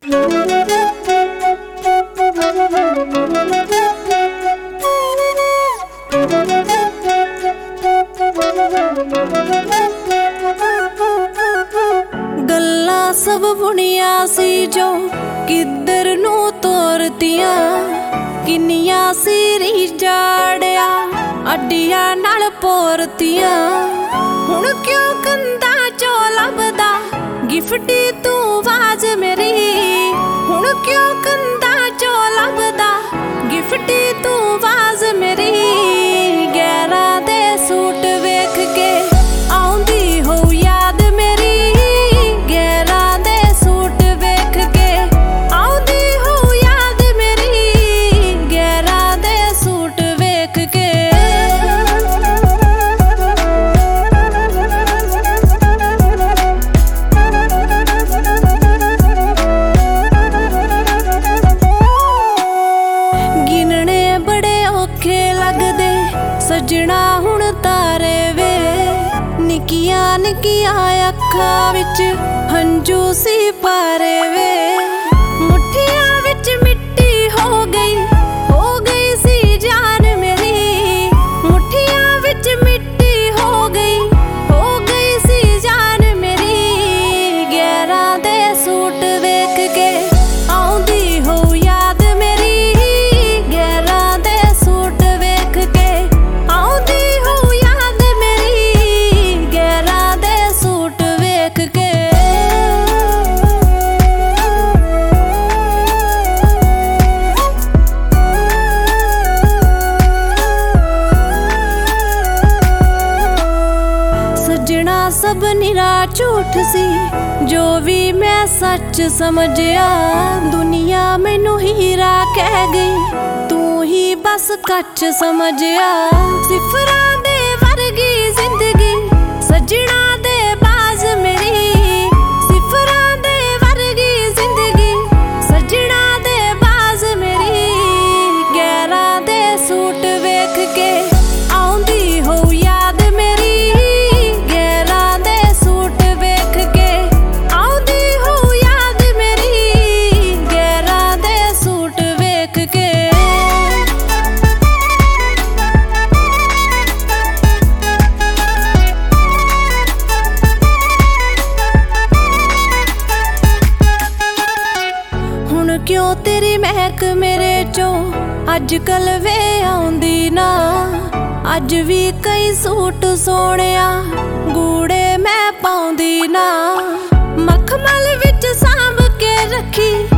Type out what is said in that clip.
ਗੱਲਾਂ ਸਭ ਬੁਣੀਆਂ ਸੀ ਜੋ ਕਿੱਧਰ ਨੂੰ ਤੋਰਤੀਆਂ, ਕਿੰਨੀਆਂ ਸੀ ਰੀਝਾੜਿਆ ਅੱਡੀਆਂ ਨਾਲ ਪੋਰਤੀਆਂ। ਹੁਣ ਕਿਉਂ ਕੰਧਾਂ ਚੋਂ ਲੱਭਦਾ ਗਿਫਟੀ ਤੂੰ ਆਵਾਜ਼ ਮੇਰੀ, ਹੁਣ ਕਿਉਂ ਕੰਧਾਂ ਚੋਂ ਲੱਭਦਾ ਗਿਫਟੀ ਤੂੰ ਆਵਾਜ਼ ਮੇਰੀ। ਗਹਿਰਾਂ ਦੇ ਸੂਟ ਵੇਖ ਕੇ ਆਉਂਦੀ ਹੋ ਯਾਦ ਮੇਰੀ, ਗਹਿਰਾਂ ਦੇ ਸੂਟ ਵੇਖ ਕੇ ਆਉਂਦੀ ਹੋ ਯਾਦ ਮੇਰੀ, ਗਹਿਰਾਂ ਦੇ ਸੂਟ ਵੇਖ ਕੇ। ਗਿਣਨੇ ਬੜੇ ਔਖੇ ਲੱਗਦੇ ਸੱਜਣਾ ਹੁਣ ਤਾਰੇ ਵੇ, ਨਿੱਕੀਆਂ ਨਿੱਕੀਆਂ ਅੱਖਾਂ ਵਿੱਚ ਹੰਝੂ ਸੀ ਪਾਰੇ ਵੇ। ਮੁੱਠੀਆਂ ਵਿੱਚ ਮਿੱਟੀ ਹੋ ਗਈ ਸੀ ਜਾਨ ਮੇਰੀ, ਮੁੱਠੀਆਂ ਵਿੱਚ ਮਿੱਟੀ ਹੋ ਗਈ ਸੀ ਜਾਨ ਮੇਰੀ। ਗਹਿਰਾਂ ਦੇ ਸੂਟ ਵੇਖ ਕੇ ਆਉਂਦੀ ਹੋ ਯਾਦ ਮੇਰੀ, ਗਹਿਰਾਂ ਦੇ ਸੂਟ ਵੇਖ ਕੇ ਆਉਂਦੀ ਹੋ ਯਾਦ ਮੇਰੀ, ਗਹਿਰਾਂ ਦੇ ਸੂਟ ਵੇਖ ਕੇ। ਸੱਜਣਾ ਸਭ ਨਿਰਾ ਝੂਠ ਸੀ ਜੋ ਵੀ ਮੈਂ ਸੱਚ ਸਮਝਿਆ, ਦੁਨੀਆ ਮੈਨੂੰ ਹੀਰਾ ਕਹਿ ਗਈ ਤੂੰ ਹੀ ਬਸ ਕੱਚ ਸਮਝਿਆ। ਸਿਫਰਾਂ ਦੇ ਵਰਗੀ ਜ਼ਿੰਦਗੀ ਸੱਜਣਾ ਦੇ ਬਾਜ਼ ਮੇਰੀ, ਸਿਫਰਾਂ ਦੇ ਵਰਗੀ ਜ਼ਿੰਦਗੀ ਸੱਜਣਾ ਦੇ ਬਾਜ਼ ਮੇਰੀ। ਗਹਿਰਾਂ ਦੇ ਸੂਟ ਵੇਖ ਕੇ ਆਉਂਦੀ ਹੋ ਯਾਦ ਮੇਰੀ, ਗਹਿਰਾਂ ਦੇ ਸੂਟ ਵੇਖ ਕੇ ਆਉਂਦੀ ਹੋ ਯਾਦ ਮੇਰੀ, ਗਹਿਰਾਂ ਦੇ ਸੂਟ ਵੇਖ ਕੇ। ਹੁਣ ਕਿਉਂ ਤੇਰੀ ਮਹਿਕ ਮੇਰੇ ਚੋਂ ਅੱਜ ਕੱਲ ਵੇ ਆਉਂਦੀ ਨਾ, ਅੱਜ ਵੀ ਕਈ ਸੂਟ ਸੋਹਣਿਆ ਗੂੜੇ ਮੈਂ ਪਾਉਂਦੀ ਨਾ। ਮਖਮਲ ਵਿੱਚ ਸਾਂਭ ਕੇ ਰੱਖੀ